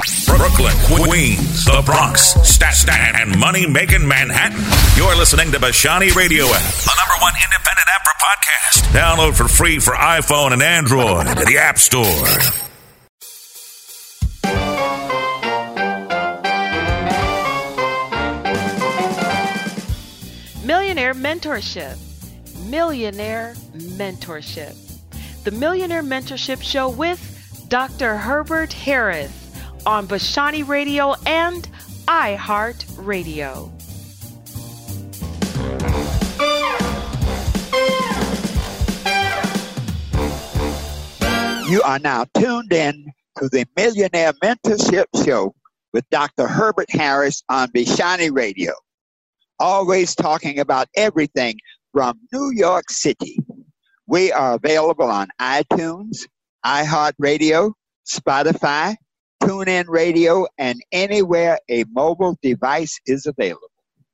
Brooklyn, Queens, the Bronx, Staten, and money-making Manhattan. You're listening to Bashani Radio app, the #1 independent app for podcasts. Download for free for iPhone and Android at the App Store. Millionaire Mentorship. Millionaire Mentorship. The Millionaire Mentorship Show with Dr. Herbert Harris on Bashani Radio and iHeart Radio. You are now tuned in to the Millionaire Mentorship Show with Dr. Herbert Harris on Bashani Radio. Always talking about everything from New York City. We are available on iTunes, iHeartRadio, Spotify, TuneIn Radio, and anywhere a mobile device is available.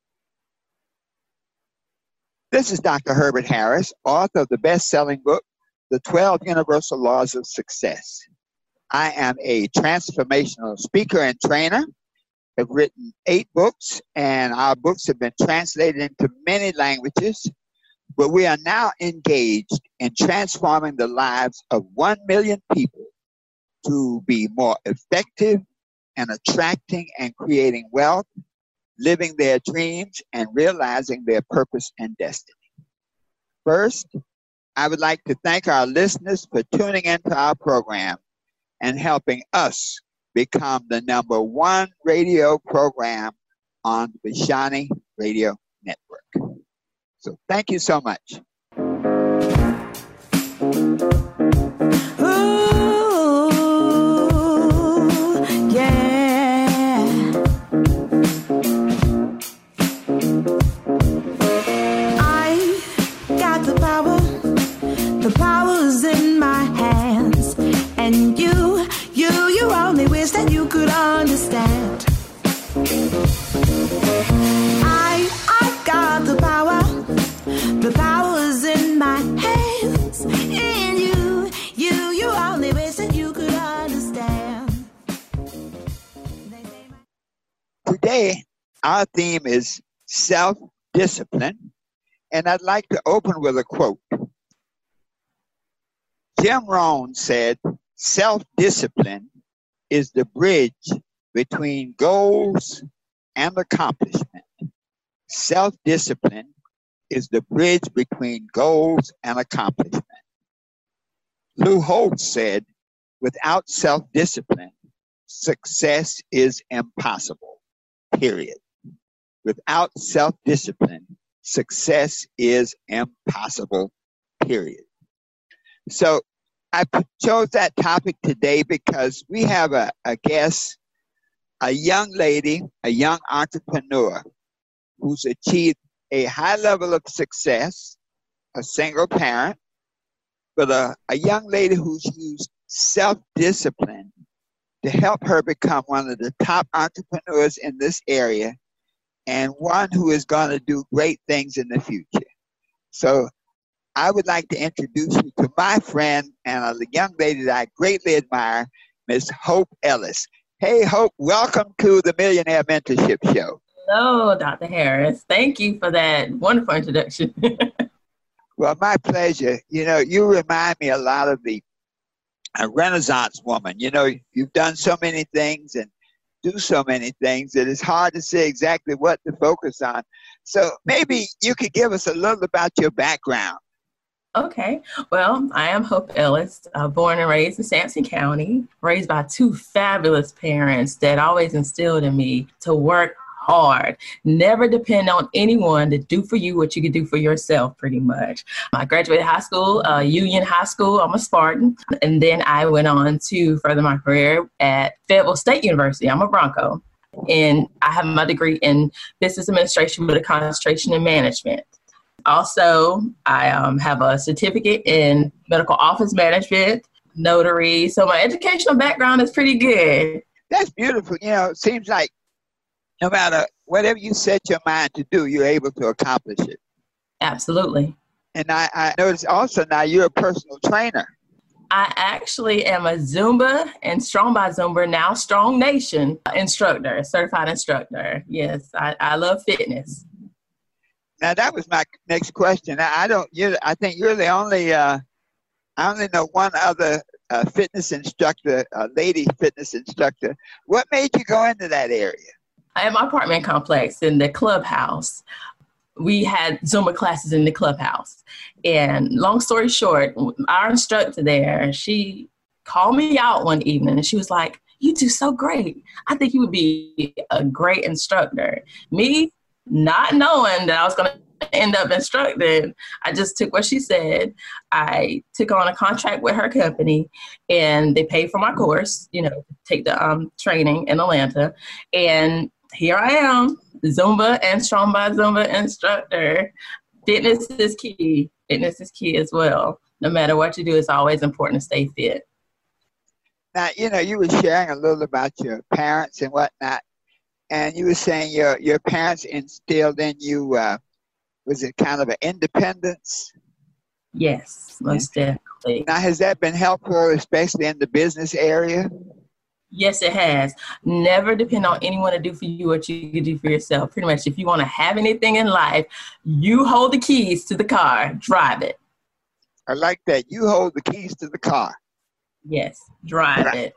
This is Dr. Herbert Harris, author of the best-selling book, The 12 Universal Laws of Success. I am a transformational speaker and trainer. I've written 8 books, and our books have been translated into many languages. But we are now engaged in transforming the lives of 1 million people to be more effective and attracting and creating wealth, living their dreams, and realizing their purpose and destiny. First, I would like to thank our listeners for tuning into our program and helping us become the #1 radio program on the Bashani Radio Network. So thank you so much. Understand. I've got the power. The power's in my hands. And you only wish that you could understand. Today, our theme is self-discipline, and I'd like to open with a quote. Jim Rohn said, "Self-discipline is the bridge between goals and accomplishment." Self-discipline is the bridge between goals and accomplishment. Lou Holtz said, "Without self-discipline, success is impossible, period." Without self-discipline, success is impossible, period. So I chose that topic today because we have a guest, a young lady, a young entrepreneur who's achieved a high level of success, a single parent, but a young lady who's used self-discipline to help her become one of the top entrepreneurs in this area and one who is going to do great things in the future. So I would like to introduce you to my friend and a young lady that I greatly admire, Miss Hope Ellis. Hey, Hope, welcome to the Millionaire Mentorship Show. Hello, Dr. Harris. Thank you for that wonderful introduction. Well, my pleasure. You know, you remind me a lot of a Renaissance woman. You know, you've done so many things and do so many things that it's hard to say exactly what to focus on. So maybe you could give us a little about your background. Okay. Well, I am Hope Ellis, born and raised in Sampson County, raised by 2 fabulous parents that always instilled in me to work hard, never depend on anyone to do for you what you can do for yourself, pretty much. I graduated high school, Union High School. I'm a Spartan. And then I went on to further my career at Fayetteville State University. I'm a Bronco. And I have my degree in business administration with a concentration in management. Also, I have a certificate in medical office management, notary. So my educational background is pretty good. That's beautiful. You know, it seems like no matter whatever you set your mind to do, you're able to accomplish it. Absolutely. And I noticed also now you're a personal trainer. I actually am a Zumba and Strong by Zumba, now Strong Nation instructor, certified instructor. Yes, I love fitness. Now that was my next question. I think you're the only. I only know one other fitness instructor, lady fitness instructor. What made you go into that area? At my apartment complex in the clubhouse, we had Zumba classes in the clubhouse. And long story short, our instructor there, she called me out one evening and she was like, "You do so great. I think you would be a great instructor." Me, not knowing that I was going to end up instructing, I just took what she said. I took on a contract with her company and they paid for my course, take the training in Atlanta. And here I am, Zumba and Strong by Zumba instructor. Fitness is key. Fitness is key as well. No matter what you do, it's always important to stay fit. Now, you were sharing a little about your parents and whatnot, and you were saying your parents instilled in you, was it kind of an independence? Yes, most definitely. Now, has that been helpful, especially in the business area? Yes, it has. Never depend on anyone to do for you what you can do for yourself. Pretty much, if you want to have anything in life, you hold the keys to the car, drive it. I like that. You hold the keys to the car. Yes, drive it.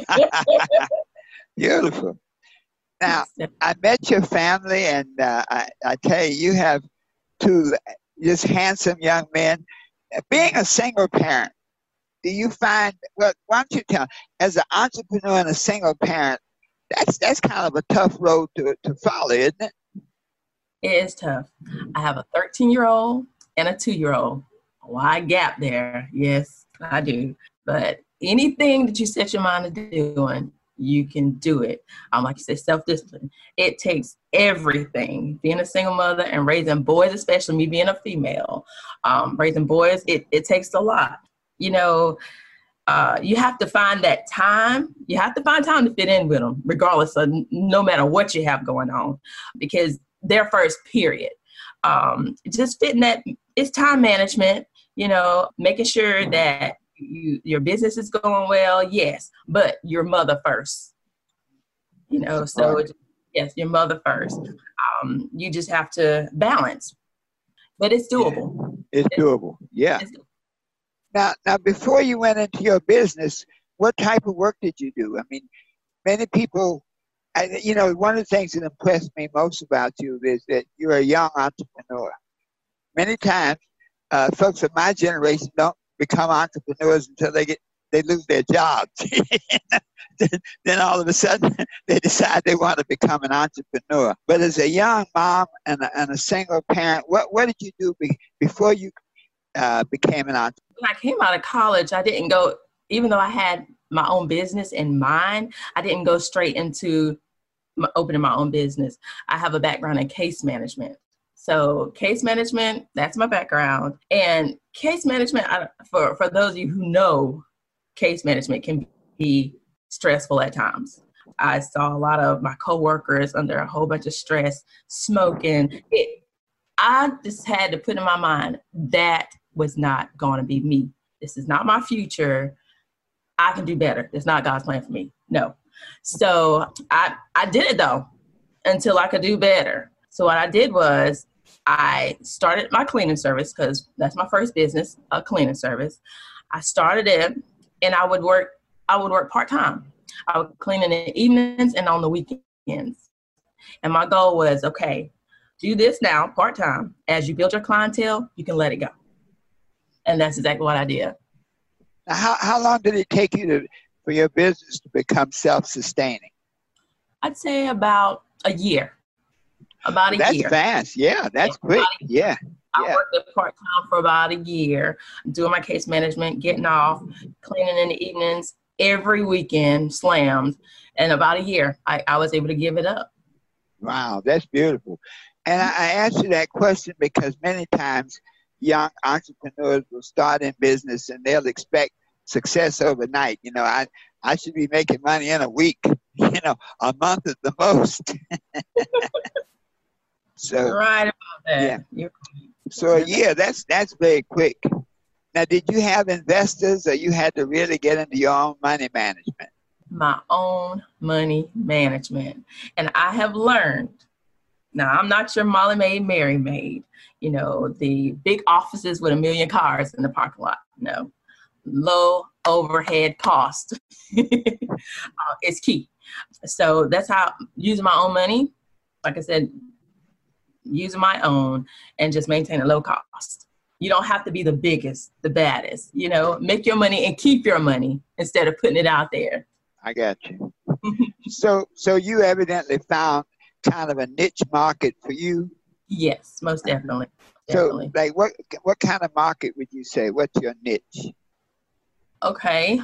Beautiful. Now, I met your family, and I tell you, you have two just handsome young men. Being a single parent, do you find, well, why don't you tell, as an entrepreneur and a single parent, that's kind of a tough road to follow, isn't it? It is tough. I have a 13-year-old and a 2-year-old. Wide gap there. Yes, I do. But anything that you set your mind to doing, you can do it. Like you said, self-discipline. It takes everything. Being a single mother and raising boys, especially me being a female, raising boys, it takes a lot. You have to find that time. You have to find time to fit in with them, regardless of no matter what you have going on, because they're first, period. Just fitting that, it's time management, making sure that your business is going well, yes, but your mother first, so yes, your mother first. You just have to balance, but it's doable. It's doable. Yeah. It's doable. Now, before you went into your business, what type of work did you do? I mean, many people, one of the things that impressed me most about you is that you're a young entrepreneur. Many times, folks of my generation don't become entrepreneurs until they lose their jobs. Then all of a sudden, they decide they want to become an entrepreneur. But as a young mom and a single parent, what did you do before you became an entrepreneur? When I came out of college, I didn't go, even though I had my own business in mind, I didn't go straight into opening my own business. I have a background in case management. So case management, that's my background. And case management, for those of you who know, case management can be stressful at times. I saw a lot of my coworkers under a whole bunch of stress, smoking. I just had to put in my mind that was not going to be me. This is not my future. I can do better. It's not God's plan for me. No. So I did it though, until I could do better. So what I did was I started my cleaning service, because that's my first business, a cleaning service. I started it, and I would work part-time. I would clean in the evenings and on the weekends. And my goal was, okay, do this now part-time. As you build your clientele, you can let it go. And that's exactly what I did. Now, how long did it take you for your business to become self-sustaining? I'd say about a year. About a year. That's fast. Yeah, that's quick. Yeah. I worked at part-time for about a year, doing my case management, getting off, cleaning in the evenings, every weekend, slammed. And about a year, I was able to give it up. Wow, that's beautiful. And I asked you that question because many times young entrepreneurs will start in business and they'll expect success overnight. I should be making money in a week, a month at the most. So right about that. Yeah. So a year, that's very quick. Now, did you have investors or you had to really get into your own money management? My own money management. And I have learned, now I'm not your Molly Maid, Mary Maid, you know, the big offices with 1 million cars in the parking lot. No, low overhead cost is key. So that's how using my own money, like I said, using my own and just maintain a low cost. You don't have to be the biggest, the baddest, you know, make your money and keep your money instead of putting it out there. I got you. So you evidently found kind of a niche market for you. Yes, most definitely. So like what kind of market would you say? What's your niche? Okay.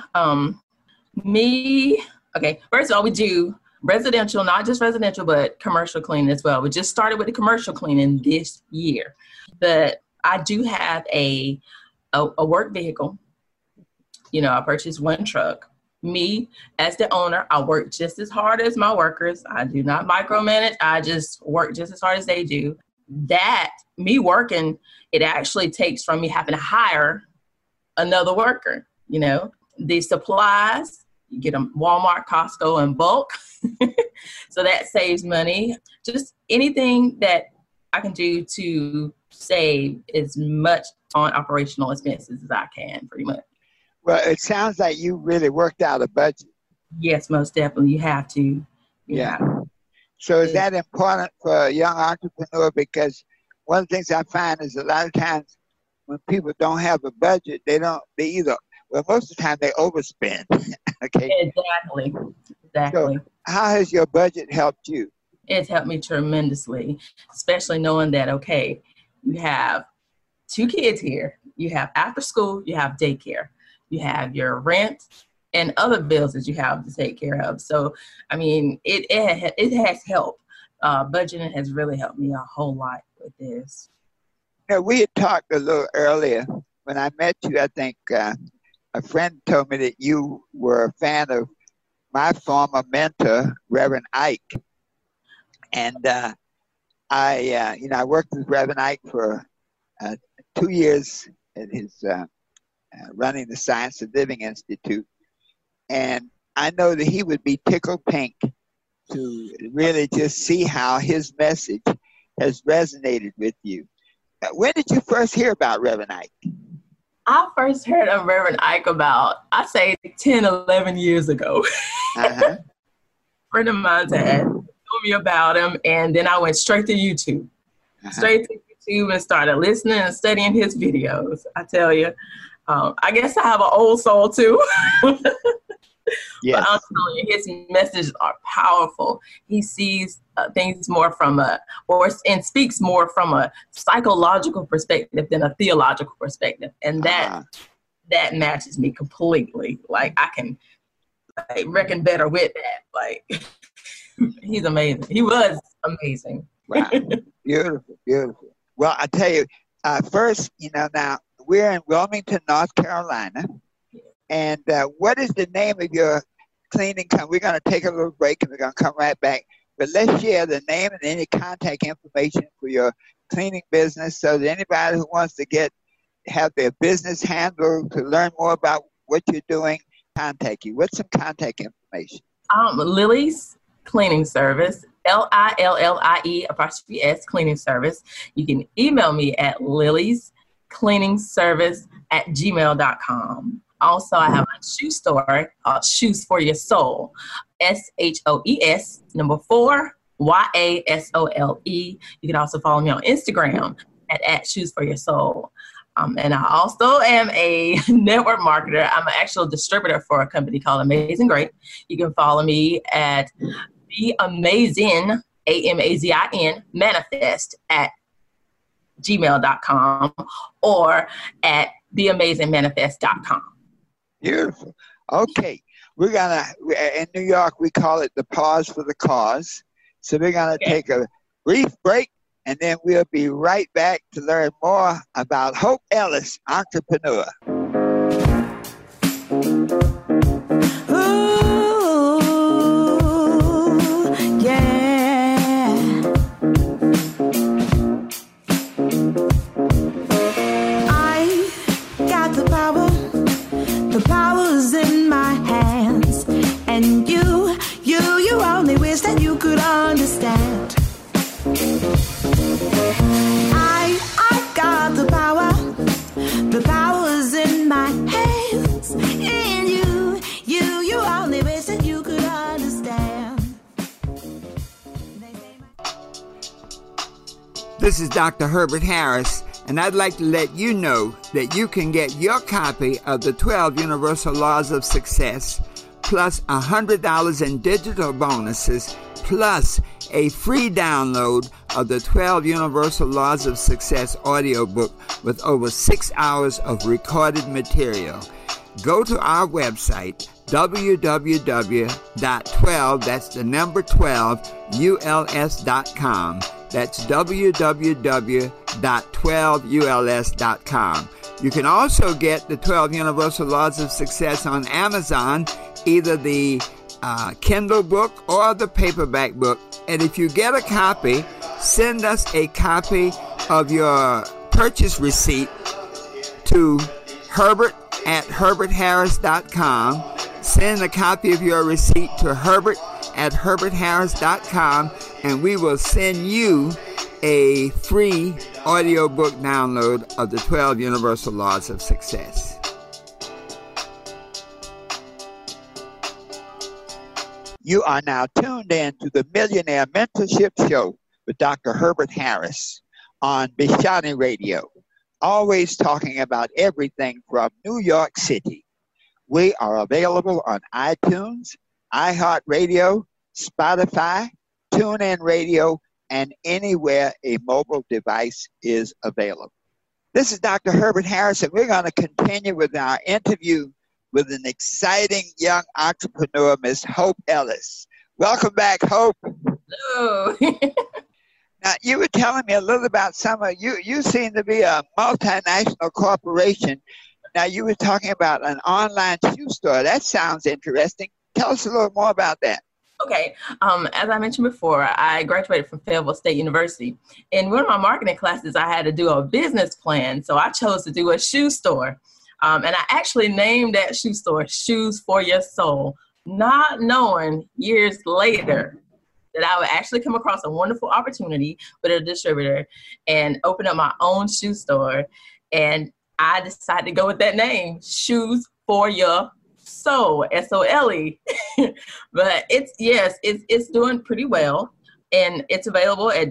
First of all, we do residential, not just residential, but commercial cleaning as well. We just started with the commercial cleaning this year. But I do have a work vehicle. You know, I purchased one truck. Me, as the owner, I work just as hard as my workers. I do not micromanage. I just work just as hard as they do. That, me working, it actually takes from me having to hire another worker. You know, the supplies, you get them Walmart, Costco in bulk. So that saves money. Just anything that I can do to save as much on operational expenses as I can, pretty much. Well, it sounds like you really worked out a budget. Yes, most definitely. You have to. Yeah. So is that important for a young entrepreneur? Because one of the things I find is a lot of times when people don't have a budget, most of the time they overspend. Okay. Exactly. So how has your budget helped you? It's helped me tremendously, especially knowing that, okay, you have 2 kids here. You have after school, you have daycare. You have your rent and other bills that you have to take care of. So, I mean, it has helped. Budgeting has really helped me a whole lot with this. Yeah, we had talked a little earlier. When I met you, I think a friend told me that you were a fan of my former mentor, Reverend Ike. And I worked with Reverend Ike for 2 years at his running the Science of Living Institute. And I know that he would be tickled pink to really just see how his message has resonated with you. When did you first hear about Reverend Ike? I first heard of Reverend Ike about, I say 10, 11 years ago. A friend of mine had told me about him, and then I went straight to YouTube. Straight to YouTube and started listening and studying his videos. I tell you, I guess I have an old soul too. Yes. But I'm telling you, his messages are powerful. He sees things more and speaks more from a psychological perspective than a theological perspective. And that matches me completely. Like, I can reckon better with that. Like, he's amazing. He was amazing. Wow. Beautiful, beautiful. Well, I tell you, first, now we're in Wilmington, North Carolina. And what is the name of your cleaning company? We're going to take a little break and we're going to come right back. But let's share the name and any contact information for your cleaning business so that anybody who wants to have their business handled, to learn more about what you're doing, contact you. What's some contact information? Lily's Cleaning Service, LILLIE_S Cleaning Service. You can email me at liliescleaningservice@gmail.com. Also, I have a shoe store called Shoes for Your Soul, SHOES 4 YASOLE. You can also follow me on Instagram at Shoes for Your Soul. And I also am a network marketer. I'm an actual distributor for a company called Amazing Great. You can follow me at The Amazing, AMAZIN, Manifest @gmail.com or at theamazingmanifest.com. Beautiful. Okay. In New York, we call it the pause for the cause. So we're going to take a brief break, and then we'll be right back to learn more about Hope Ellis, entrepreneur. Ooh, yeah. I got the This is Dr. Herbert Harris, and I'd like to let you know that you can get your copy of the 12 Universal Laws of Success, plus $100 in digital bonuses, plus a free download of the 12 Universal Laws of Success audiobook with over 6 hours of recorded material. Go to our website, www.12, that's the number 12, uls.com. That's www.12uls.com. You can also get the 12 Universal Laws of Success on Amazon, either the Kindle book or the paperback book. And if you get a copy, send us a copy of your purchase receipt to Herbert@herbertharris.com. Send a copy of your receipt to Herbert@herbertharris.com, and we will send you a free audiobook download of the 12 Universal Laws of Success. You are now tuned in to the Millionaire Mentorship Show with Dr. Herbert Harris on Bishani Radio, always talking about everything from New York City. We are available on iTunes, iHeartRadio, Spotify, TuneIn Radio, and anywhere a mobile device is available. This is Dr. Herbert Harris, and we're going to continue with our interview with an exciting young entrepreneur, Miss Hope Ellis. Welcome back, Hope. Hello. Now, you were telling me a little about some of you. You seem to be a multinational corporation. Now, you were talking about an online shoe store. That sounds interesting. Tell us a little more about that. Okay. As I mentioned before, I graduated from Fayetteville State University. In one of my marketing classes, I had to do a business plan. So I chose to do a shoe store. And I actually named that shoe store Shoes for Your Soul, not knowing years later that I would actually come across a wonderful opportunity with a distributor and open up my own shoe store. And I decided to go with that name, Shoes for Your Soul, S-O-L-E. But it's doing pretty well. And it's available at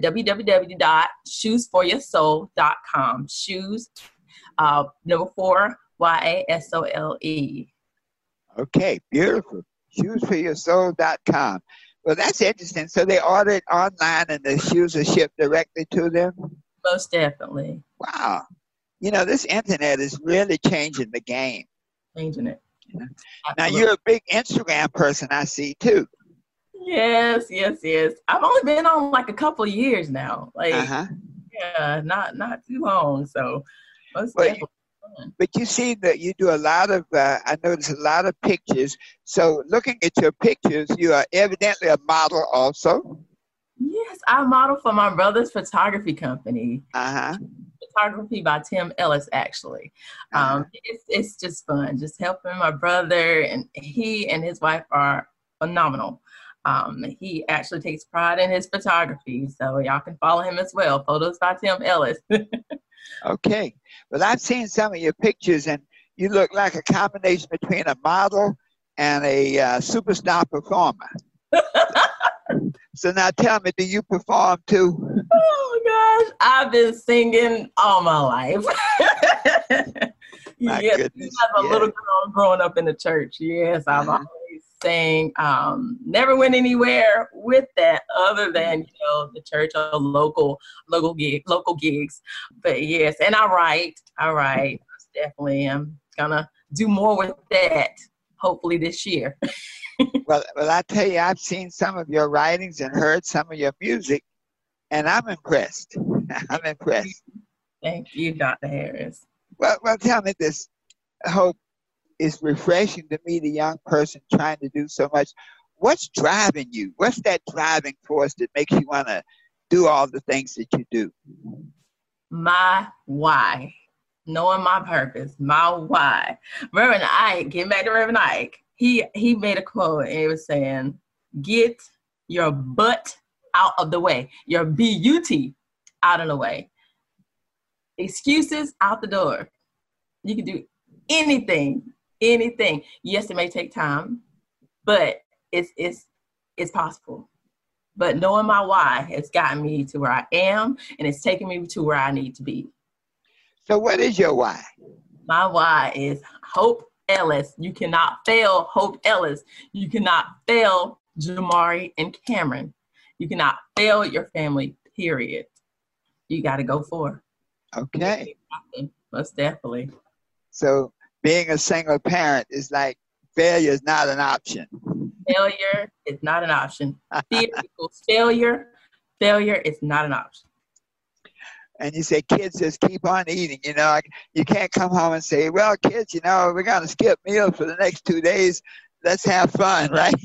www.shoesforyoursoul.com. Shoes, number 4, YASOLE. Okay, beautiful. Shoesforyoursoul.com. Well, that's interesting. So they order it online and the shoes are shipped directly to them? Most definitely. Wow. You know, this internet is really changing the game. Changing it. Yeah. Now, you're a big Instagram person, I see, too. Yes. I've only been on like a couple of years now. Yeah, not too long. So most definitely. But you see that you do a lot of, I notice a lot of pictures. So looking at your pictures, you are evidently a model also. Yes, I model for my brother's photography company. Photography by Tim Ellis, actually. It's just fun, just helping my brother, and he and his wife are phenomenal. He actually takes pride in his photography, so y'all can follow him as well. Photos by Tim Ellis. Okay. Well, I've seen some of your pictures, and you look like a combination between a model and a superstar performer. So now tell me, do you perform too? Oh, gosh. I've been singing all my life. Yes, goodness. As a little girl growing up in the church. Yes, I've always sang. Never went anywhere with that other than, the church or local gigs. But yes, and I write. Definitely. I'm gonna do more with that, hopefully this year. Well, I tell you, I've seen some of your writings and heard some of your music, and I'm impressed. I'm impressed. Thank you, Dr. Harris. Well, tell me this, Hope. It's refreshing to meet a young person trying to do so much. What's driving you? What's that driving force that makes you want to do all the things that you do? My why. Knowing my purpose. My why. Reverend Ike, getting back to Reverend Ike, he made a quote, and it was saying, get your butt out of the way. Your B-U-T out of the way. Excuses out the door. You can do anything. Yes, it may take time, but it's possible. But knowing my why has gotten me to where I am, and it's taken me to where I need to be. So what is your why? My why is Hope Ellis. You cannot fail Hope Ellis. You cannot fail Jamari and Cameron. You cannot fail your family, period. You got to go for it. Okay. Most definitely. So being a single parent is like failure is not an option. Failure is not an option. Fear equals failure. Failure is not an option. And you say, kids just keep on eating. You know, you can't come home and say, well, kids, you know, we're going to skip meals for the next 2 days. Let's have fun, right?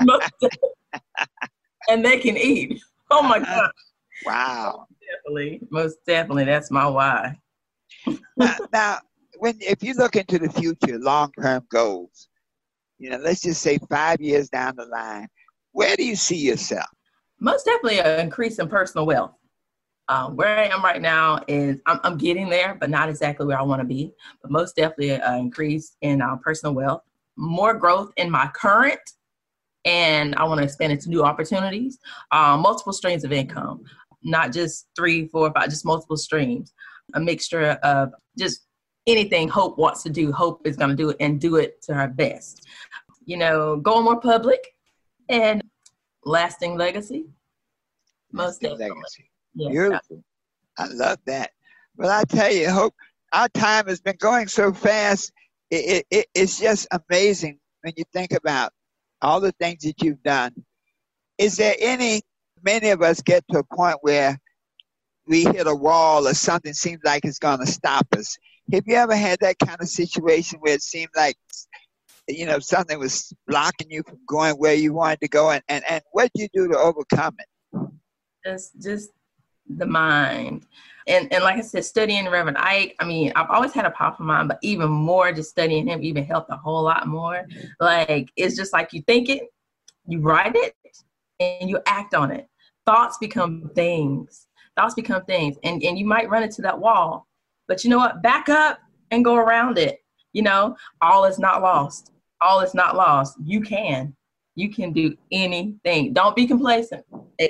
And they can eat. Oh, my God. Wow. Most definitely. That's my why. Now, if you look into the future, long-term goals, you know, let's just say 5 years down the line, where do you see yourself? Most definitely an increase in personal wealth. Where I am right now is I'm getting there, but not exactly where I want to be. But most definitely an increase in personal wealth, more growth in my current, and I want to expand into new opportunities, multiple streams of income, not just 3, 4, 5, just multiple streams, a mixture of just anything Hope wants to do. Hope is going to do it and do it to her best. You know, going more public and lasting legacy. Most definitely. Legacy. Yeah. Beautiful. I love that. Well, I tell you, Hope, our time has been going so fast. It's just amazing when you think about all the things that you've done. Is there many of us get to a point where we hit a wall or something seems like it's going to stop us. Have you ever had that kind of situation where it seemed like, you know, something was blocking you from going where you wanted to go? And what did you do to overcome it? Just the mind. And like I said, studying Reverend Ike, I mean, I've always had a powerful mind, but even more, just studying him even helped a whole lot more. Like, it's just like you think it, you write it, and you act on it. Thoughts become things. And you might run into that wall. But you know what? Back up and go around it. You know, all is not lost. All is not lost. You can do anything. Don't be complacent.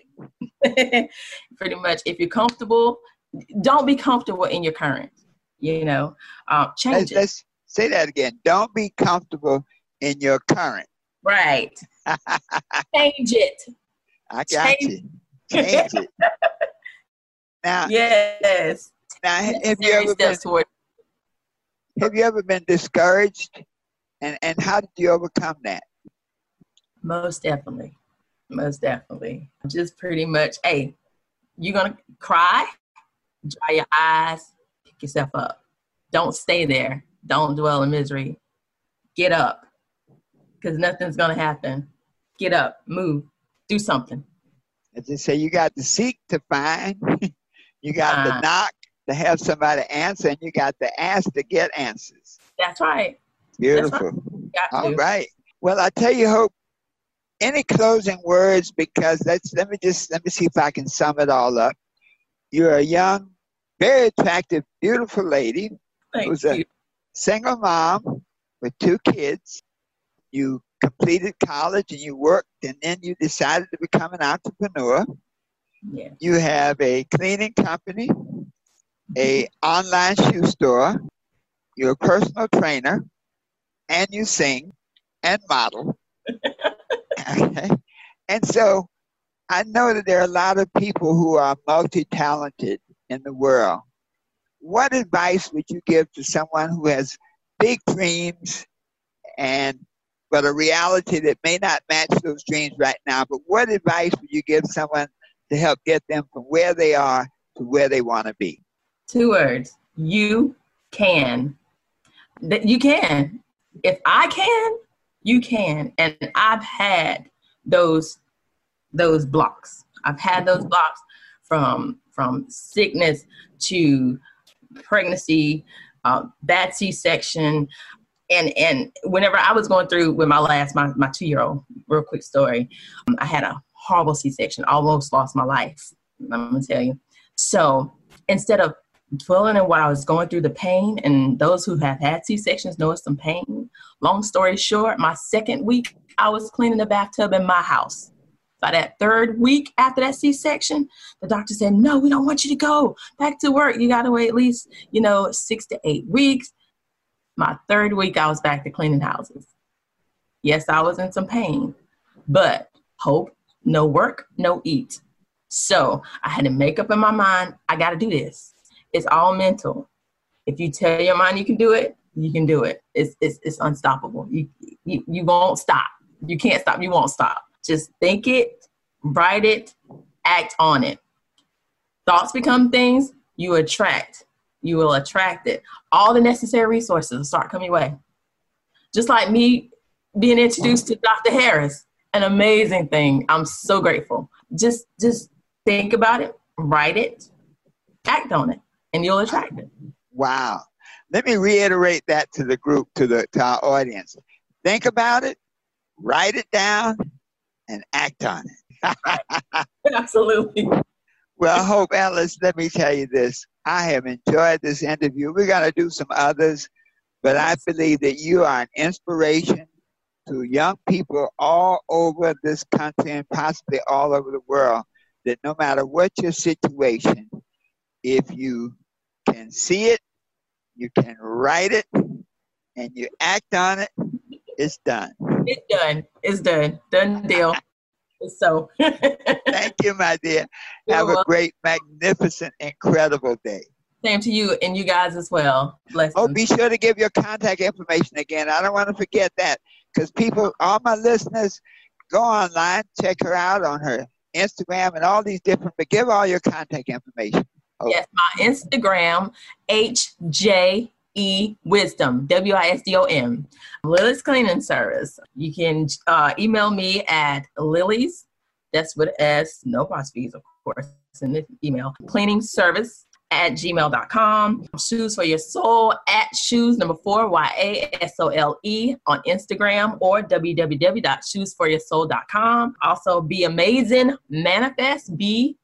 Pretty much, if you're comfortable, don't be comfortable in your current. You know, change it. Let's say that again. Don't be comfortable in your current. Right. Change it. I got you. Change it. Now, yes. Now, have you ever been discouraged? And how did you overcome that? Most definitely. Just pretty much, hey, you're going to cry, dry your eyes, pick yourself up. Don't stay there. Don't dwell in misery. Get up, because nothing's going to happen. Get up, move, do something. As they say, you got to seek to find, you got to knock to have somebody answer, and you got to ask to get answers. That's right. Beautiful. That's right. All right. Well, I tell you, Hope, any closing words? Because let me see if I can sum it all up. You're a young, very attractive, beautiful lady who's a single mom with 2 kids. You completed college and you worked, and then you decided to become an entrepreneur. Yeah. You have a cleaning company, an online shoe store. You're a personal trainer, and you sing and model. Okay. And so I know that there are a lot of people who are multi-talented in the world. What advice would you give to someone who has big dreams but a reality that may not match those dreams right now? But what advice would you give someone to help get them from where they are to where they want to be? 2 words. You can. You can. If I can, you can. And I've had those blocks. I've had those blocks from sickness to pregnancy, bad C-section. And whenever I was going through with my 2-year-old, real quick story, I had a horrible C-section, almost lost my life. I'm going to tell you. So instead of dwelling in what I was going through, the pain, and those who have had C-sections know it's some pain. Long story short, my 2nd week, I was cleaning the bathtub in my house. By that third week after that C-section, the doctor said, no, we don't want you to go back to work. You got to wait at least, 6 to 8 weeks. My third week, I was back to cleaning houses. Yes, I was in some pain, but hope, no work, no eat. So I had to make up in my mind, I got to do this. It's all mental. If you tell your mind you can do it, you can do it. It's unstoppable. You won't stop. You can't stop. You won't stop. Just think it, write it, act on it. Thoughts become things you attract. You will attract it. All the necessary resources will start coming your way. Just like me being introduced to Dr. Harris, an amazing thing. I'm so grateful. Just think about it, write it, act on it, and you'll attract it. Wow. Let me reiterate that to the group, to our audience. Think about it, write it down, and act on it. Absolutely. Well, Hope Ellis, let me tell you this. I have enjoyed this interview. We're going to do some others, but I believe that you are an inspiration to young people all over this country and possibly all over the world, that no matter what your situation, if you can see it, you can write it, and you act on it, it's done. It's done. It's done. Done deal. So. Thank you, my dear. Have a great, magnificent, incredible day. Same to you and you guys as well. Bless Oh, them. be sure to give your contact information again. I don't want to forget that, because people, all my listeners, go online, check her out on her Instagram and all these different, but give all your contact information. Oh. Yes, my Instagram, HJE Wisdom, WISDOM, Lily's Cleaning Service. You can email me at Lily's, that's with S, no apostrophes, of course, in the email, cleaning service @gmail.com. Shoes for Your Soul at shoes 4 YASOLE on Instagram or www.shoesforyoursoul.com. Also, Be Amazing Manifest,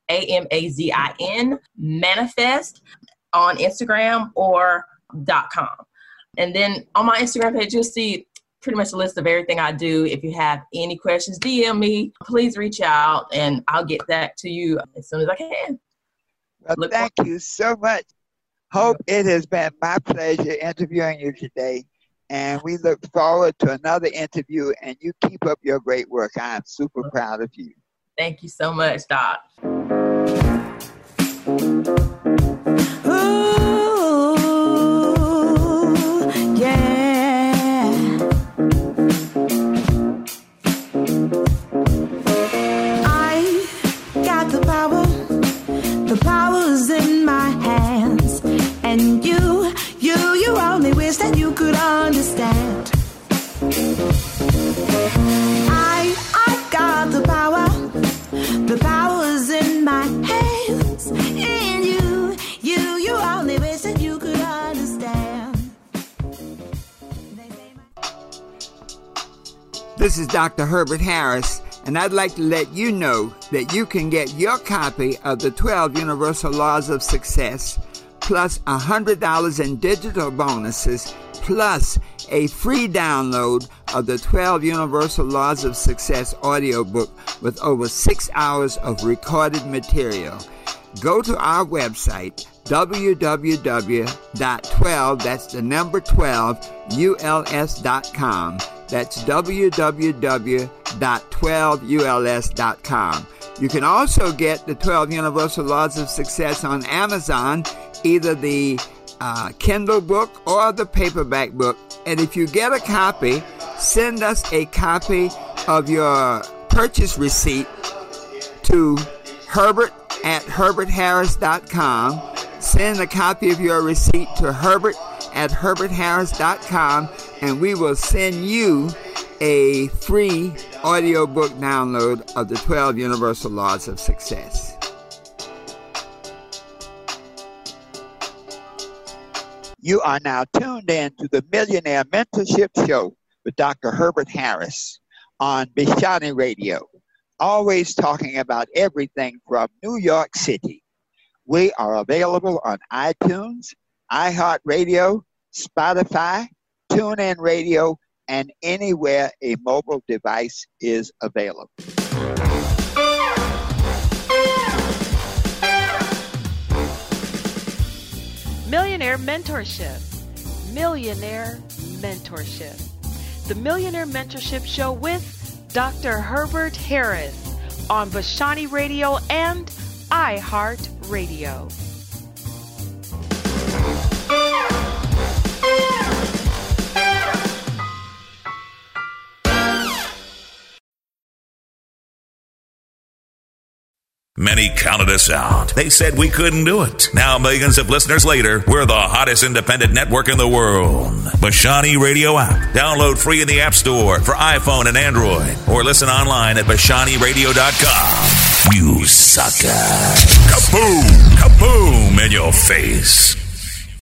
BAMAZIN Manifest on Instagram or .com. And then on my Instagram page, you'll see pretty much a list of everything I do. If you have any questions, DM me. Please reach out and I'll get back to you as soon as I can. Well, thank you so much. Hope, it has been my pleasure interviewing you today. And we look forward to another interview, and you keep up your great work. I am super proud of you. Thank you so much, Doc. I've got the power. The power is in my hands. And you only wish that you could understand. This is Dr. Herbert Harris, and I'd like to let you know that you can get your copy of the 12 Universal Laws of Success, plus $100 in digital bonuses, plus a free download of the 12 Universal Laws of Success audiobook with over 6 hours of recorded material. Go to our website, www.12, that's the number 12, uls.com. That's www.12uls.com. You can also get the 12 Universal Laws of Success on Amazon, either the Kindle book or the paperback book. And if you get a copy, send us a copy of your purchase receipt to Herbert@herbertharris.com. Send a copy of your receipt to Herbert@herbertharris.com, and we will send you a free audiobook download of the 12 Universal Laws of Success. You are now tuned in to the Millionaire Mentorship Show with Dr. Herbert Harris on Bishani Radio, always talking about everything from New York City. We are available on iTunes, iHeartRadio, Spotify, TuneIn Radio, and anywhere a mobile device is available. Millionaire Mentorship. Millionaire Mentorship. The Millionaire Mentorship Show with Dr. Herbert Harris on Vashani Radio and iHeart Radio. Many counted us out. They said we couldn't do it. Now, millions of listeners later, we're the hottest independent network in the world. Vashani Radio app. Download free in the App Store for iPhone and Android. Or listen online at VashaniRadio.com. You sucker. Kaboom! Kaboom in your face.